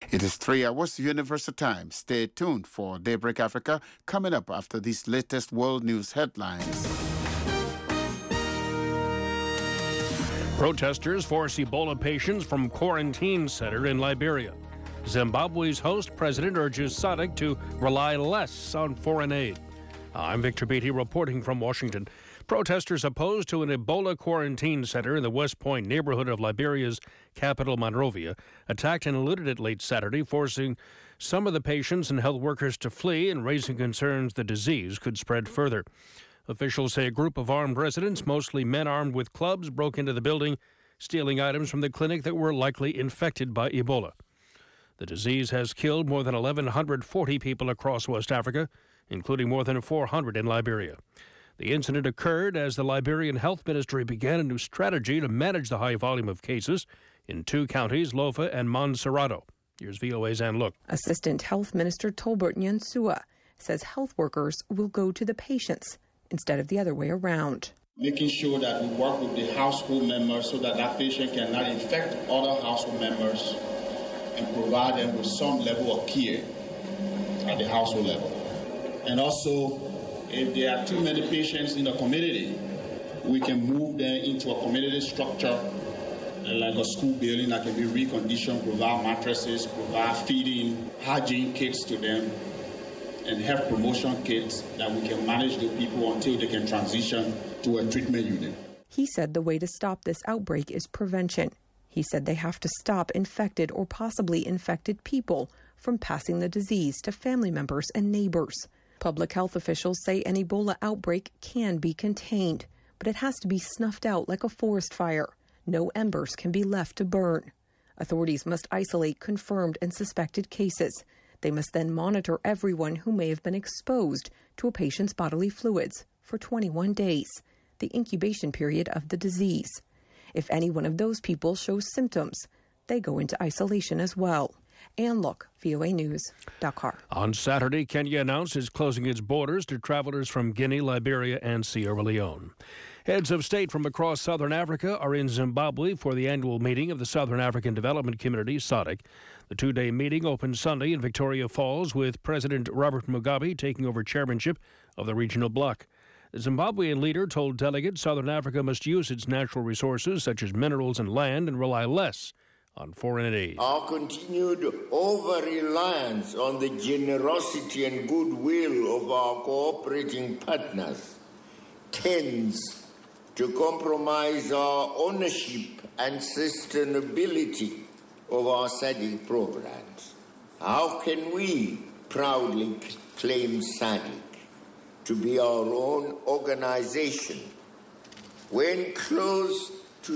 It is 3 hours Universal Time. Stay tuned for Daybreak Africa coming up after these latest world news headlines. Protesters force Ebola patients from quarantine center in Liberia. Zimbabwe's host president urges SADC to rely less on foreign aid. I'm Victor Beatty reporting from Washington. Protesters opposed to an Ebola quarantine center in the West Point neighborhood of Liberia's capital, Monrovia, attacked and looted it late Saturday, forcing some of the patients and health workers to flee and raising concerns the disease could spread further. Officials say a group of armed residents, mostly men armed with clubs, broke into the building, stealing items from the clinic that were likely infected by Ebola. The disease has killed more than 1,140 people across West Africa, including more than 400 in Liberia. The incident occurred as the Liberian Health Ministry began a new strategy to manage the high volume of cases in two counties, Lofa and Montserrado. Here's VOA's Ann Look. Assistant Health Minister Tolbert Nyansua says health workers will go to the patients instead of the other way around. Making sure that we work with the household members so that patient cannot infect other household members and provide them with some level of care at the household level. And also, if there are too many patients in the community, we can move them into a community structure like a school building that can be reconditioned, provide mattresses, provide feeding, hygiene kits to them, and health promotion kits that we can manage the people until they can transition to a treatment unit. He said the way to stop this outbreak is prevention. He said they have to stop infected or possibly infected people from passing the disease to family members and neighbors. Public health officials say an Ebola outbreak can be contained, but it has to be snuffed out like a forest fire. No embers can be left to burn. Authorities must isolate confirmed and suspected cases. They must then monitor everyone who may have been exposed to a patient's bodily fluids for 21 days, the incubation period of the disease. If any one of those people shows symptoms, they go into isolation as well. Ann Look, VOA News, Dakar. On Saturday, Kenya announced it's closing its borders to travelers from Guinea, Liberia, and Sierra Leone. Heads of state from across southern Africa are in Zimbabwe for the annual meeting of the Southern African Development Community, SADC. The two-day meeting opened Sunday in Victoria Falls, with President Robert Mugabe taking over chairmanship of the regional bloc. The Zimbabwean leader told delegates Southern Africa must use its natural resources, such as minerals and land, and rely less on foreign aid. Our continued over-reliance on the generosity and goodwill of our cooperating partners tends to compromise our ownership and sustainability of our SADC programs. How can we proudly claim SADC to be our own organization when close to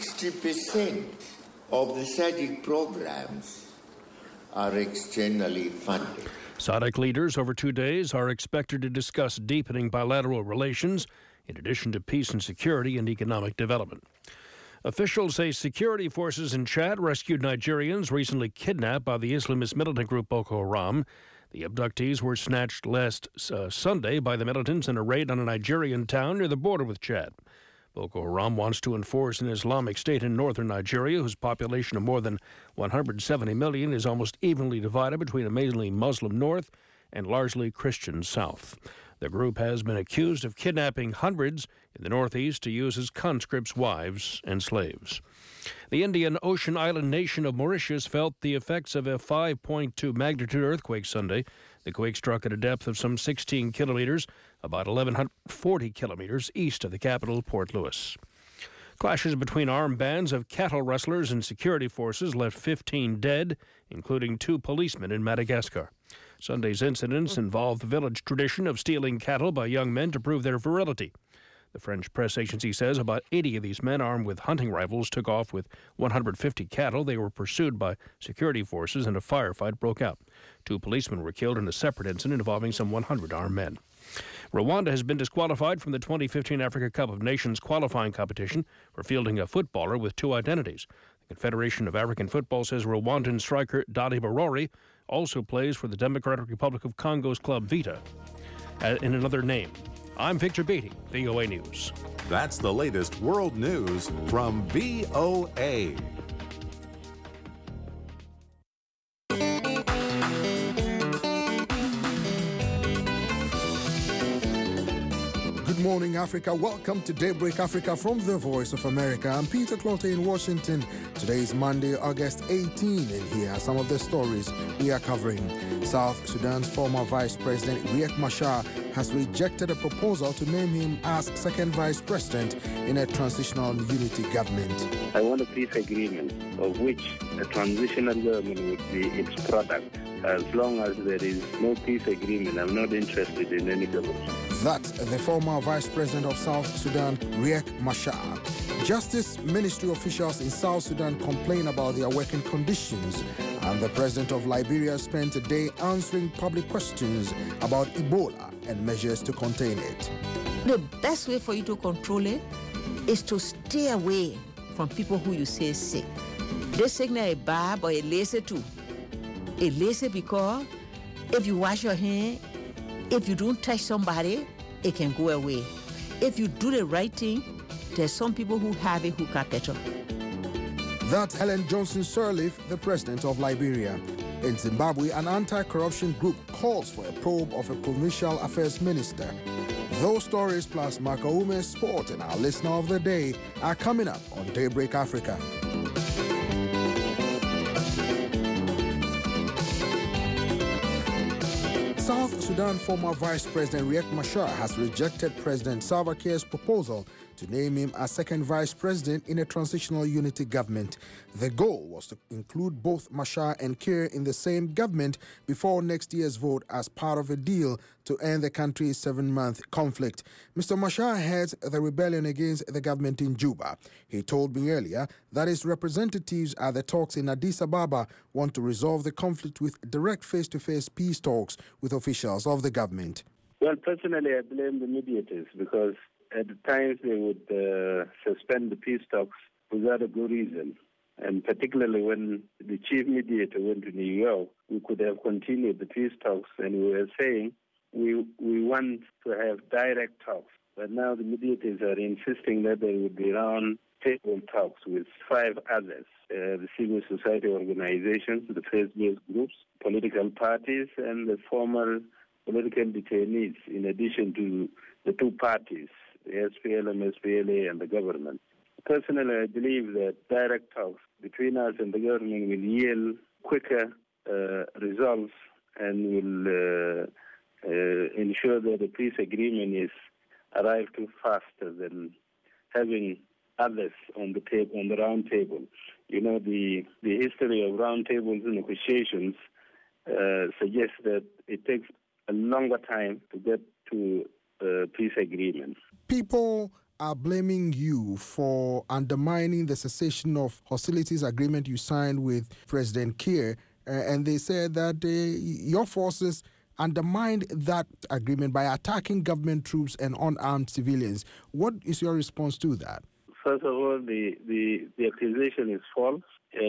60% of the SADC programs are externally funded? SADC leaders over 2 days are expected to discuss deepening bilateral relations, in addition to peace and security and economic development. Officials say security forces in Chad rescued Nigerians recently kidnapped by the Islamist militant group Boko Haram. The abductees were snatched last Sunday by the militants in a raid on a Nigerian town near the border with Chad. Boko Haram wants to enforce an Islamic state in northern Nigeria, whose population of more than 170 million is almost evenly divided between a mainly Muslim north and largely Christian south. The group has been accused of kidnapping hundreds in the northeast to use as conscripts' wives and slaves. The Indian Ocean island nation of Mauritius felt the effects of a 5.2 magnitude earthquake Sunday. The quake struck at a depth of some 16 kilometers, about 1,140 kilometers east of the capital, Port Louis. Clashes between armed bands of cattle rustlers and security forces left 15 dead, including 2 policemen in Madagascar. Sunday's incidents involved the village tradition of stealing cattle by young men to prove their virility. The French press agency says about 80 of these men armed with hunting rifles took off with 150 cattle. They were pursued by security forces and a firefight broke out. 2 policemen were killed in a separate incident involving some 100 armed men. Rwanda has been disqualified from the 2015 Africa Cup of Nations qualifying competition for fielding a footballer with 2 identities. The Confederation of African Football says Rwandan striker Dadi Barori also plays for the Democratic Republic of Congo's club Vita in another name. I'm Victor Beatty, VOA News. That's the latest world news from VOA. Good morning, Africa. Welcome to Daybreak Africa from the Voice of America. I'm Peter Clotte in Washington. Today is Monday, August 18, and here are some of the stories we are covering. South Sudan's former Vice President Riek Machar has rejected a proposal to name him as second Vice President in a transitional unity government. I want a peace agreement of which a transitional government would be its product. As long as there is no peace agreement, I'm not interested in any government. That's the former Vice President of South Sudan, Riek Machar. Justice Ministry officials in South Sudan complain about their working conditions, and the President of Liberia spent a day answering public questions about Ebola and measures to contain it. The best way for you to control it is to stay away from people who you say is sick. This sickness is bad, but it lazy too. It lazy because if you wash your hands, if you don't touch somebody, it can go away. If you do the right thing, there's some people who have it who can't catch up. That's Helen Johnson Sirleaf, the president of Liberia. In Zimbabwe, an anti-corruption group calls for a probe of a provincial affairs minister. Those stories plus Makaume's sport and our listener of the day are coming up on Daybreak Africa. South Sudan former Vice President Riek Machar has rejected President Salva Kiir's proposal to name him as second Vice President in a transitional unity government. The goal was to include both Machar and Kiir in the same government before next year's vote as part of a deal to end the country's 7-month conflict. Mr. Machar heads the rebellion against the government in Juba. He told me earlier that his representatives at the talks in Addis Ababa want to resolve the conflict with direct face-to-face peace talks with officials of the government. Well, personally, I blame the mediators because at times they would suspend the peace talks without a good reason. And particularly when the chief mediator went to New York, we could have continued the peace talks, and we were saying we want to have direct talks. But now the mediators are insisting that there would be round table talks with 5 others, the civil society organizations, the faith-based groups, political parties, and the former political detainees, in addition to the 2 parties, the SPLM, SPLA, and the government. Personally, I believe that direct talks between us and the government will yield quicker results and will ensure that the peace agreement is arrived to faster than having others on the table, on the round table. You know, the history of round tables and negotiations suggests that it takes a longer time to get to peace agreement. People are blaming you for undermining the cessation of hostilities agreement you signed with President Kiir, and they said that your forces undermined that agreement by attacking government troops and unarmed civilians. What is your response to that? First of all, the accusation is false.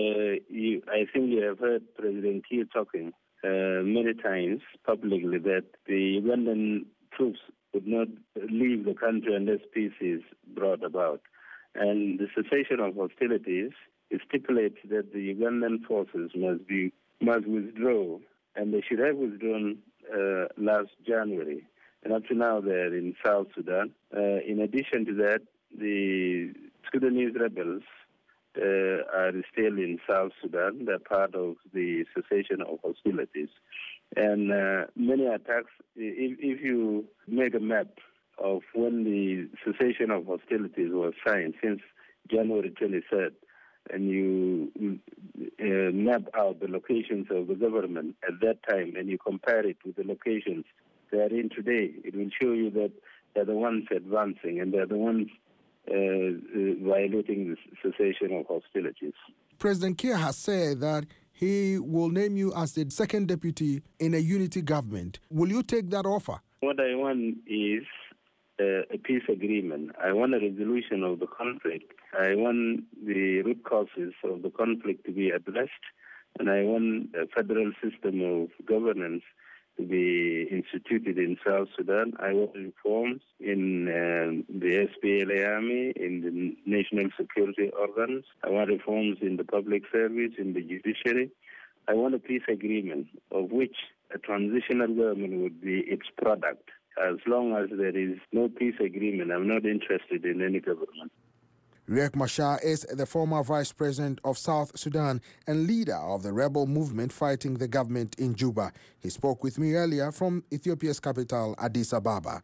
I think you have heard President Kiir talking many times publicly that the Ugandan troops would not leave the country unless peace is brought about. And the cessation of hostilities stipulates that the Ugandan forces must withdraw, and they should have withdrawn last January. And up to now, they're in South Sudan. In addition to that, the Sudanese rebels are still in South Sudan. They're part of the cessation of hostilities. And many attacks, if you make a map of when the cessation of hostilities was signed, since January 23rd, and you map out the locations of the government at that time, and you compare it with the locations they are in today, it will show you that they're the ones advancing and they're the ones violating the cessation of hostilities. President Kiir has said that he will name you as the second deputy in a unity government. Will you take that offer? What I want is a peace agreement. I want a resolution of the conflict. I want the root causes of the conflict to be addressed, and I want a federal system of governance to be instituted in South Sudan. I want reforms in the SPLA Army, in the national security organs. I want reforms in the public service, in the judiciary. I want a peace agreement of which a transitional government would be its product. As long as there is no peace agreement, I'm not interested in any government. Riek Machar is the former vice president of South Sudan and leader of the rebel movement fighting the government in Juba. He spoke with me earlier from Ethiopia's capital, Addis Ababa.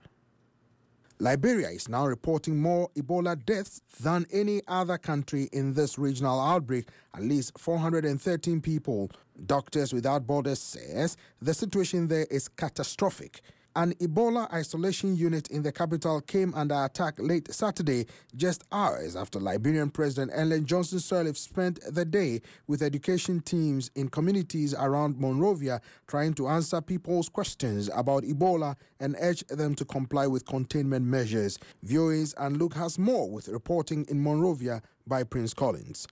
Liberia is now reporting more Ebola deaths than any other country in this regional outbreak, at least 413 people. Doctors Without Borders says the situation there is catastrophic. An Ebola isolation unit in the capital came under attack late Saturday, just hours after Liberian President Ellen Johnson Sirleaf spent the day with education teams in communities around Monrovia trying to answer people's questions about Ebola and urge them to comply with containment measures. VOA's Anne Luke has more with reporting in Monrovia by Prince Collins.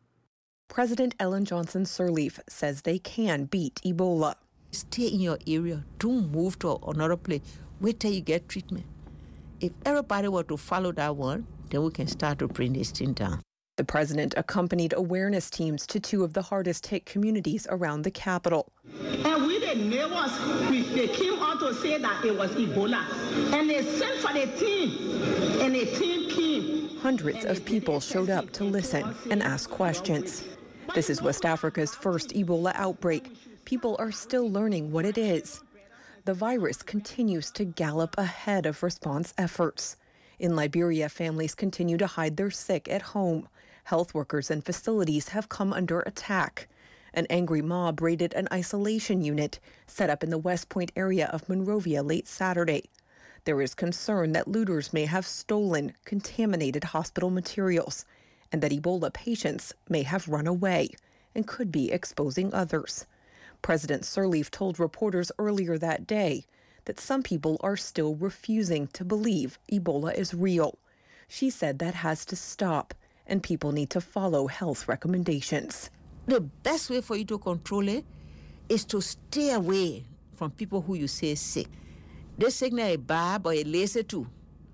President Ellen Johnson Sirleaf says they can beat Ebola. Stay in your area. Don't move to another place. Wait till you get treatment. If everybody were to follow that one, then we can start to bring this thing down. The president accompanied awareness teams to two of the hardest hit communities around the capital. And we the neighbors, they came out to say that it was Ebola. And they sent for the team, and the team came. Hundreds of people showed up to listen and ask questions. This is West Africa's first Ebola outbreak. People are still learning what it is. The virus continues to gallop ahead of response efforts. In Liberia, families continue to hide their sick at home. Health workers and facilities have come under attack. An angry mob raided an isolation unit set up in the West Point area of Monrovia late Saturday. There is concern that looters may have stolen contaminated hospital materials and that Ebola patients may have run away and could be exposing others. President Sirleaf told reporters earlier that day that some people are still refusing to believe Ebola is real. She said that has to stop, and people need to follow health recommendations. The best way for you to control it is to stay away from people who you say sick. This signal a bad or a lazy too.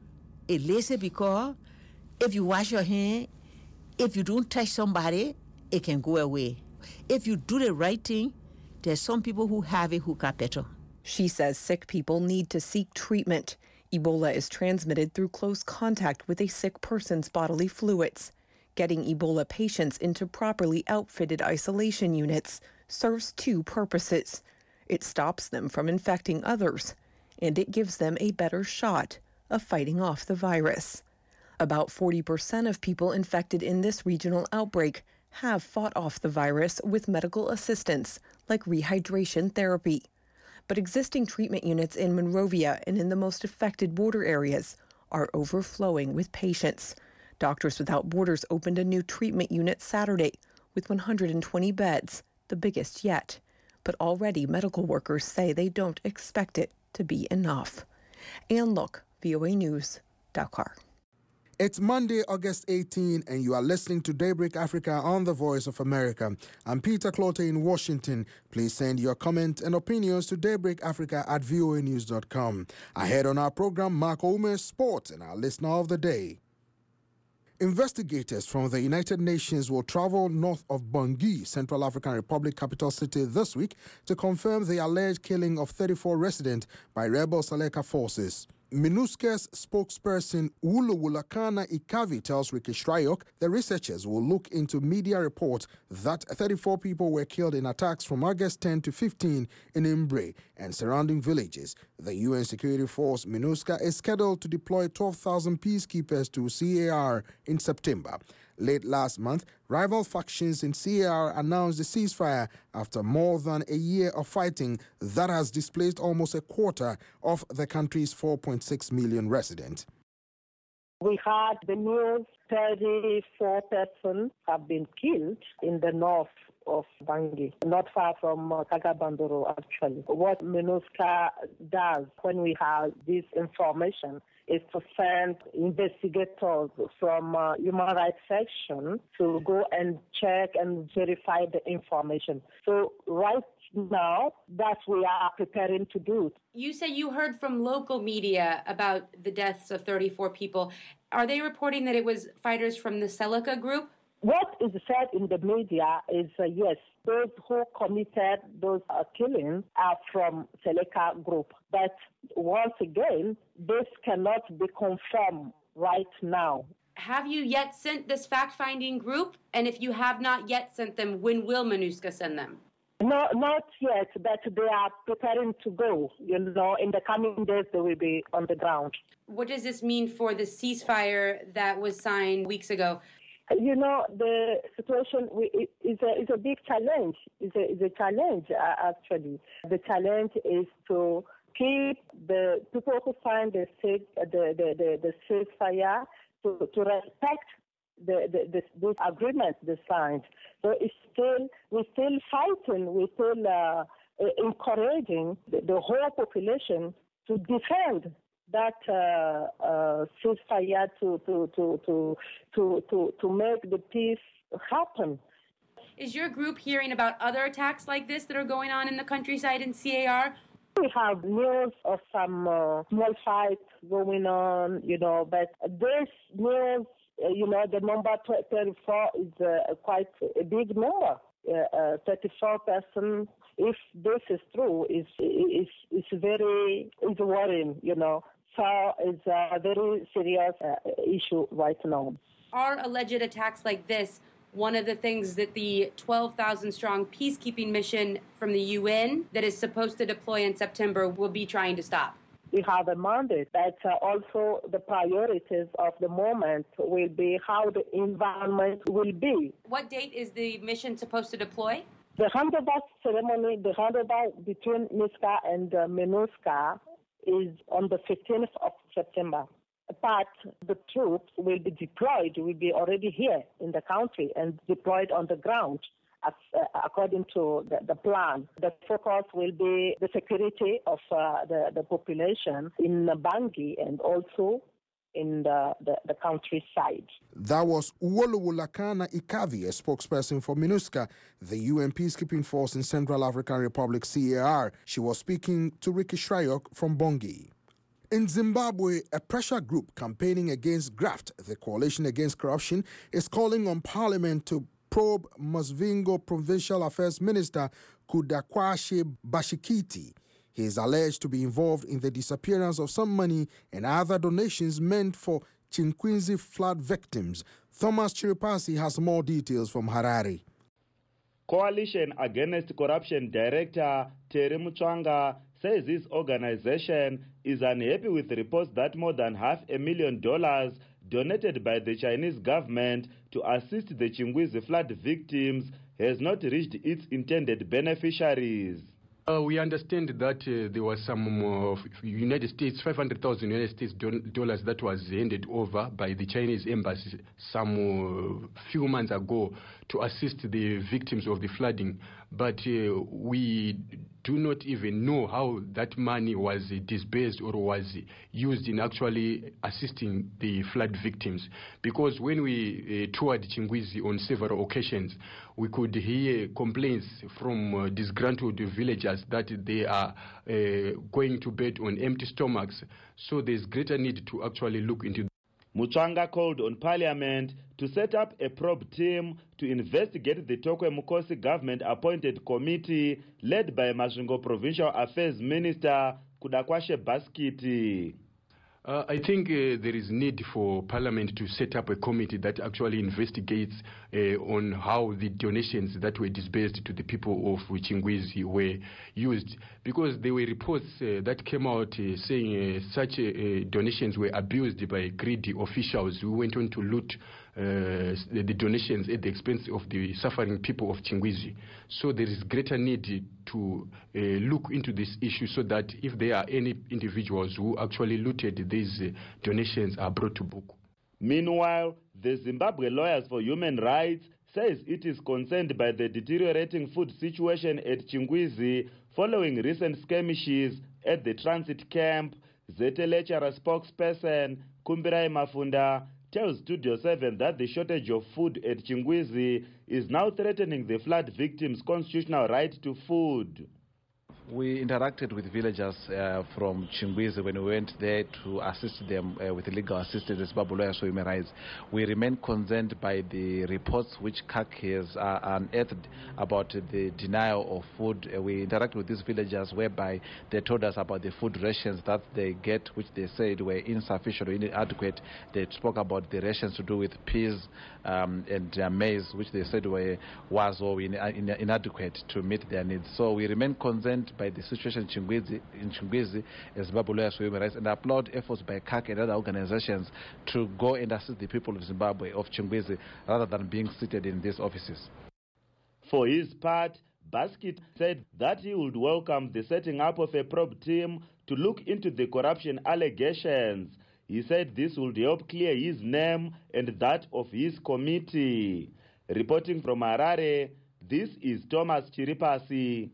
A lazy because if you wash your hand, if you don't touch somebody, it can go away. If you do the right thing, there's some people who have it who got better. She says sick people need to seek treatment. Ebola is transmitted through close contact with a sick person's bodily fluids. Getting Ebola patients into properly outfitted isolation units serves two purposes. It stops them from infecting others, and it gives them a better shot of fighting off the virus. About 40% of people infected in this regional outbreak have fought off the virus with medical assistance, like rehydration therapy. But existing treatment units in Monrovia and in the most affected border areas are overflowing with patients. Doctors Without Borders opened a new treatment unit Saturday with 120 beds, the biggest yet. But already medical workers say they don't expect it to be enough. Anne Look, VOA News, Dakar. It's Monday, August 18, and you are listening to Daybreak Africa on The Voice of America. I'm Peter Clote in Washington. Please send your comments and opinions to daybreakafrica@voanews.com. Ahead on our program, Mark Omer's Sports and our listener of the day. Investigators from the United Nations will travel north of Bangui, Central African Republic capital city, this week to confirm the alleged killing of 34 residents by rebel Seleka forces. MINUSCA's spokesperson Wuluwulakana Ikavi tells Ricky Shryock the researchers will look into media reports that 34 people were killed in attacks from August 10 to 15 in Imbre and surrounding villages. The UN security force MINUSCA is scheduled to deploy 12,000 peacekeepers to CAR in September. Late last month, rival factions in CAR announced a ceasefire after more than a year of fighting that has displaced almost a quarter of the country's 4.6 million residents. We had the news 34 persons have been killed in the north of Bangui, not far from Kagabandoro, actually. What MINUSCA does when we have this information is to send investigators from human rights section to go and check and verify the information. So right now, that's what we are preparing to do. You say you heard from local media about the deaths of 34 people. Are they reporting that it was fighters from the Seleka group? What is said in the media is, yes, those who committed those killings are from Seleka group. But once again, this cannot be confirmed right now. Have you yet sent this fact-finding group? And if you have not yet sent them, when will MINUSCA send them? No, not yet, but they are preparing to go. In the coming days, they will be on the ground. What does this mean for the ceasefire that was signed weeks ago? The situation is a big challenge. It's a challenge, actually. The challenge is to keep the people who signed the ceasefire to respect this agreement they signed. So we're still fighting, we're still encouraging the whole population to defend that ceasefire to make the peace happen. Is your group hearing about other attacks like this that are going on in the countryside in CAR? We have news of some small fights going on, but this news, the number 34 is quite a big number. 34 persons. If this is true, it's very worrying, So it's a very serious issue right now. Are alleged attacks like this one of the things that the 12,000-strong peacekeeping mission from the UN that is supposed to deploy in September will be trying to stop? We have a mandate, but also the priorities of the moment will be how the environment will be. What date is the mission supposed to deploy? The handover ceremony, the handover between MINUSCA and MINUSCA is on the 15th of September. But the troops will be deployed, will be already here in the country and deployed on the ground according to the plan. The focus will be the security of the population in Bangui and also in the countryside. That was Uwolowolakana Ikavi, a spokesperson for MINUSCA, the UN peacekeeping force in Central African Republic, CAR. She was speaking to Ricky Shryock from Bangui. In Zimbabwe, a pressure group campaigning against graft, the Coalition Against Corruption, is calling on Parliament to probe Masvingo Provincial Affairs Minister Kudakwashe Bashikiti. He is alleged to be involved in the disappearance of some money and other donations meant for Chinkwinzi flood victims. Thomas Chiripasi has more details from Harare. Coalition Against Corruption Director Terry Muchwanga says his organization is unhappy with reports that more than $500,000 donated by the Chinese government to assist the Chingwizi flood victims has not reached its intended beneficiaries. We understand that there was some United States, $500,000 United States dollars that was handed over by the Chinese embassy some few months ago to assist the victims of the flooding. But we do not even know how that money was disbursed or was used in actually assisting the flood victims. Because when we toured Chingwizi on several occasions, we could hear complaints from disgruntled villagers that they are going to bed on empty stomachs. So there's greater need to actually look into. Muchwanga called on Parliament to set up a probe team to investigate the Tokwe Mukosi government-appointed committee led by Masvingo Provincial Affairs Minister Kudakwashe Bashikiti. I think there is need for Parliament to set up a committee that actually investigates on how the donations that were disbursed to the people of Chingwizi were used. Because there were reports that came out saying such donations were abused by greedy officials who went on to loot the donations at the expense of the suffering people of Chingwizi. So there is greater need to look into this issue so that if there are any individuals who actually looted these donations are brought to book. Meanwhile, the Zimbabwe Lawyers for Human Rights says it is concerned by the deteriorating food situation at Chingwizi following recent skirmishes at the transit camp. Zete lecturer spokesperson Kumbirai Mafunda tells Studio 7 that the shortage of food at Chingwizi is now threatening the flood victims' constitutional right to food. We interacted with villagers from Chingwizi when we went there to assist them with legal assistance as Babu Lawyers for Human Rights. We remain concerned by the reports which CAC has unearthed about the denial of food. We interacted with these villagers whereby they told us about the food rations that they get, which they said were insufficient or inadequate. They spoke about the rations to do with peas and maize, which they said was inadequate to meet their needs. So we remain concerned by the situation in Chingwizi as Babu Lawyers for Human Rights, and applaud efforts by CAC and other organizations to go and assist the people of Zimbabwe, of Chingwizi, rather than being seated in these offices. For his part, Basket said that he would welcome the setting up of a probe team to look into the corruption allegations. He said this would help clear his name and that of his committee. Reporting from Harare, this is Thomas Chiripasi.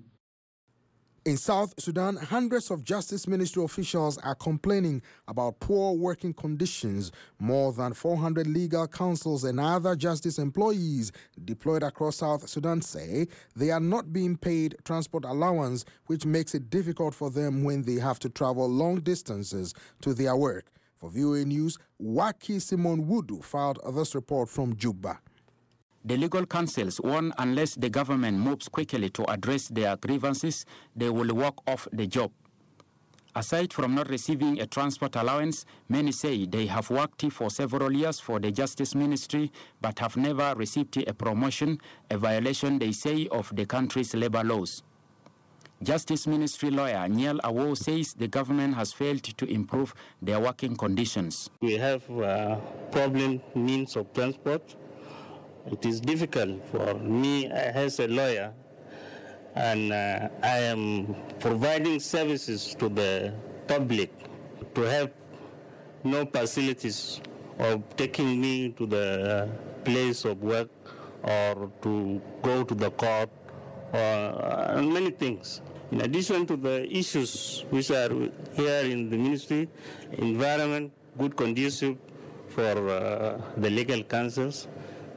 In South Sudan, hundreds of Justice Ministry officials are complaining about poor working conditions. More than 400 legal counsels and other justice employees deployed across South Sudan say they are not being paid transport allowance, which makes it difficult for them when they have to travel long distances to their work. For VOA News, Waki Simon Wudu filed this report from Juba. The legal counsels warn unless the government moves quickly to address their grievances, they will walk off the job. Aside from not receiving a transport allowance, many say they have worked for several years for the Justice Ministry but have never received a promotion, a violation, they say, of the country's labor laws. Justice Ministry lawyer Niel Awo says the government has failed to improve their working conditions. We have problem means of transport. It is difficult for me as a lawyer, and I am providing services to the public to have no facilities of taking me to the place of work or to go to the court or many things. In addition to the issues which are here in the ministry, environment, good conducive for the legal counsels,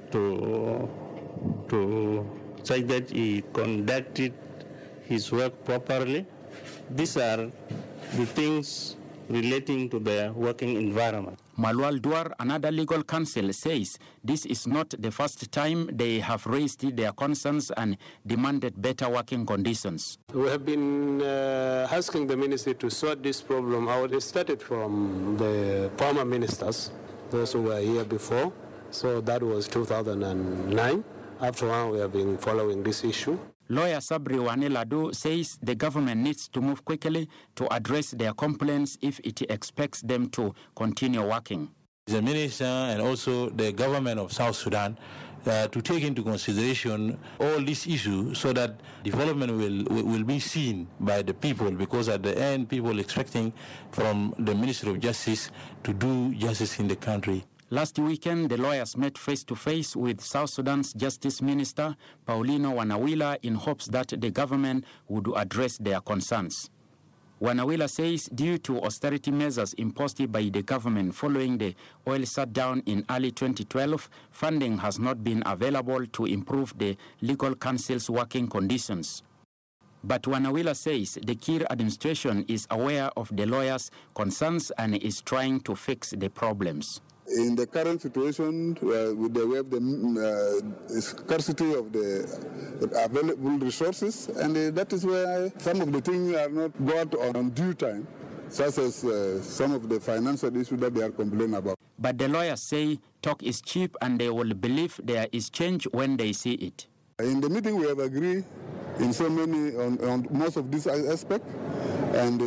to say that he conducted his work properly. These are the things relating to the working environment. Malwal Duar, another legal counsel, says this is not the first time they have raised their concerns and demanded better working conditions. We have been asking the ministry to sort this problem out. It started from the former ministers, those who were here before. So that was 2009. After one, we have been following this issue. Lawyer Sabri Waneladu says the government needs to move quickly to address their complaints if it expects them to continue working. The minister and also the government of South Sudan to take into consideration all these issues so that development will be seen by the people, because at the end, people expecting from the Ministry of Justice to do justice in the country. Last weekend, the lawyers met face-to-face with South Sudan's Justice Minister, Paulino Wanawila, in hopes that the government would address their concerns. Wanawila says due to austerity measures imposed by the government following the oil shutdown in early 2012, funding has not been available to improve the legal counsel's working conditions. But Wanawila says the Kiir administration is aware of the lawyers' concerns and is trying to fix the problems. In the current situation, with the way of the scarcity of the available resources, and that is where some of the things are not got on due time, such as some of the financial issues that they are complaining about. But the lawyers say talk is cheap and they will believe there is change when they see it. In the meeting, we have agreed in so many, on most of these aspects, and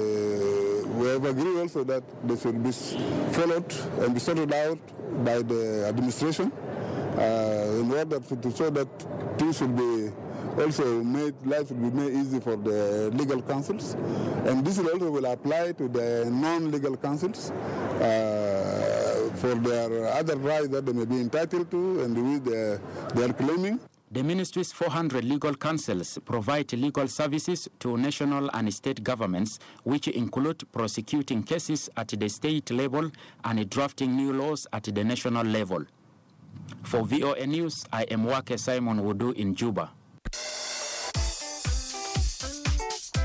we have agreed also that they should be followed and be sorted out by the administration in order to show that things should be also made, life will be made easy for the legal counsels. And this also will apply to the non-legal counsels for their other rights that they may be entitled to and which they are claiming. The ministry's 400 legal counsels provide legal services to national and state governments, which include prosecuting cases at the state level and drafting new laws at the national level. For VOA News, I am Wake Simon Wudu in Juba.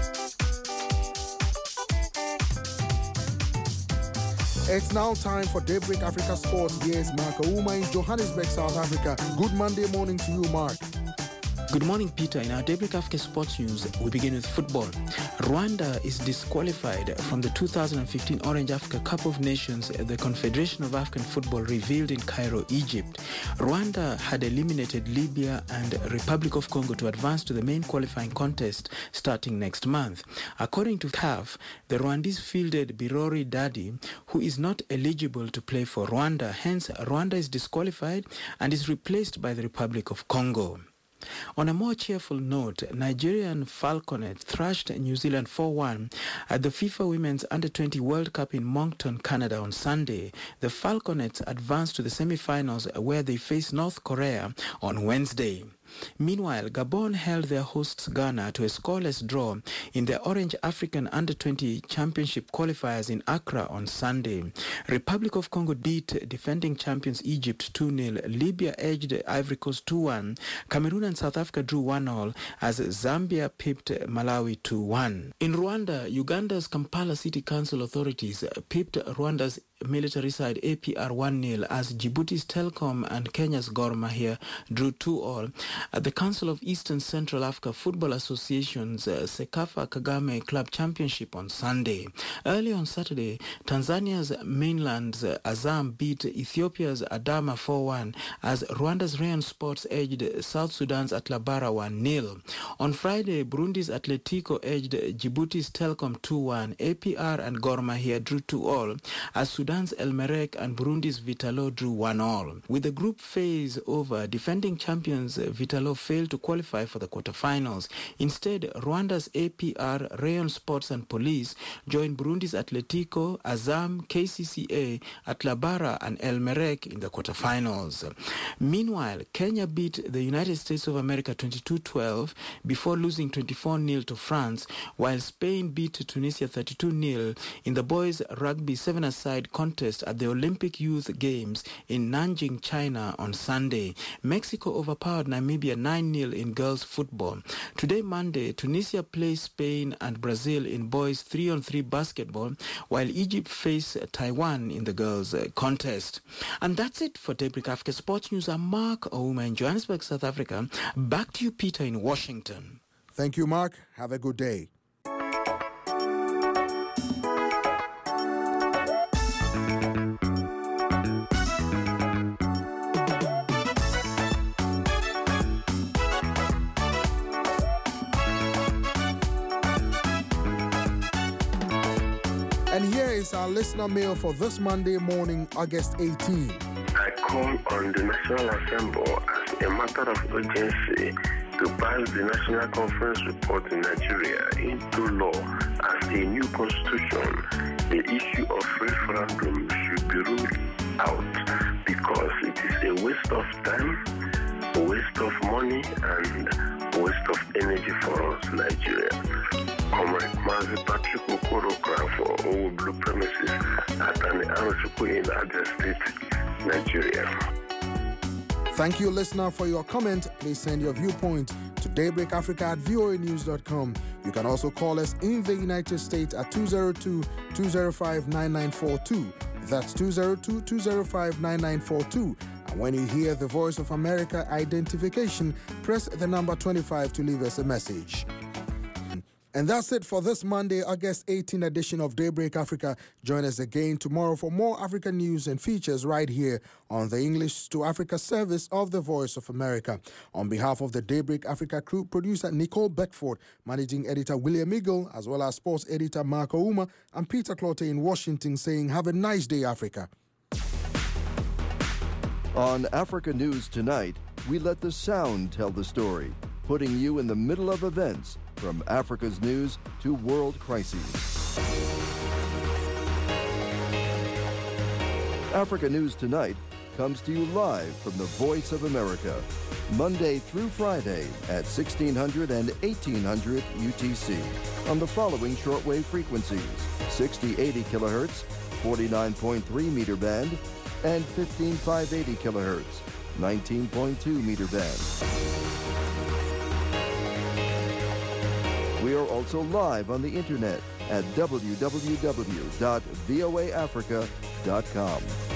It's now time for Daybreak Africa Sports. Here's Mark Ouma in Johannesburg, South Africa. Good Monday morning to you, Mark. Good morning, Peter. In our Daybreak Africa Sports News, we begin with football. Rwanda is disqualified from the 2015 Orange Africa Cup of Nations, the Confederation of African Football revealed in Cairo, Egypt. Rwanda had eliminated Libya and Republic of Congo to advance to the main qualifying contest starting next month. According to CAF, the Rwandese fielded Birori Dadi, who is not eligible to play for Rwanda. Hence, Rwanda is disqualified and is replaced by the Republic of Congo. On a more cheerful note, Nigerian Falconet thrashed New Zealand 4-1 at the FIFA Women's Under-20 World Cup in Moncton, Canada on Sunday. The Falconets advanced to the semi-finals where they face North Korea on Wednesday. Meanwhile, Gabon held their hosts Ghana to a scoreless draw in the Orange African Under-20 Championship qualifiers in Accra on Sunday. Republic of Congo beat defending champions Egypt 2-0. Libya edged Ivory Coast 2-1. Cameroon and South Africa drew 1-1 as Zambia pipped Malawi 2-1. In Rwanda, Uganda's Kampala City Council authorities pipped Rwanda's military side APR 1-0 as Djibouti's Telkom and Kenya's Gor Mahia drew 2-2 at the Council of Eastern Central Africa Football Association's Sekafa Kagame Club Championship on Sunday. Early on Saturday, Tanzania's Mainland's Azam beat Ethiopia's Adama 4-1 as Rwanda's Rayon Sports edged South Sudan's Atlabara 1-0. On Friday, Burundi's Atletico edged Djibouti's Telkom 2-1. APR and Gor Mahia drew 2-2 as Sudan's El Merreikh and Burundi's Vitalo drew 1-1. With the group phase over, defending champions Vitalo failed to qualify for the quarterfinals. Instead, Rwanda's APR, Rayon Sports and Police joined Burundi's Atletico, Azam, KCCA, Atlabara and El Merreikh in the quarterfinals. Meanwhile, Kenya beat the United States of America 22-12 before losing 24-0 to France, while Spain beat Tunisia 32-0 in the boys' rugby 7-a-side contest at the Olympic Youth Games in Nanjing, China on Sunday. Mexico overpowered Namibia 9-0 in girls football. Today, Monday, Tunisia plays Spain and Brazil in boys 3-on-3 basketball, while Egypt face Taiwan in the girls contest. And that's it for Daybreak Africa Sports News. I'm Mark Ouma in Johannesburg, South Africa. Back to you, Peter, in Washington. Thank you, Mark. Have a good day. And here is our listener mail for this Monday morning, August 18. I call on the National Assembly as a matter of urgency to pass the National Conference report in Nigeria into law as a new constitution. The issue of referendum should be ruled out because it is a waste of time, a waste of money, and a waste of energy for us, Nigeria. Comrade Mazi Patrick Okoro for Owo Blue Premises at an Arochukwu in Abia State, Nigeria. Thank you, listener, for your comment. Please send your viewpoint to daybreakafrica@voanews.com. You can also call us in the United States at 202-205-9942. That's 202-205-9942. And when you hear the Voice of America identification, press the number 25 to leave us a message. And that's it for this Monday, August 18 edition of Daybreak Africa. Join us again tomorrow for more African news and features right here on the English to Africa service of the Voice of America. On behalf of the Daybreak Africa crew, producer Nicole Beckford, managing editor William Eagle, as well as sports editor Mark Ouma, and Peter Clotte in Washington saying, have a nice day, Africa. On Africa News Tonight, we let the sound tell the story, putting you in the middle of events from Africa's news to world crises. Africa News Tonight comes to you live from the Voice of America, Monday through Friday at 1600 and 1800 UTC on the following shortwave frequencies: 6080 kilohertz, 49.3 meter band, and 15580 kilohertz, 19.2 meter band. We are also live on the internet at www.voaafrica.com.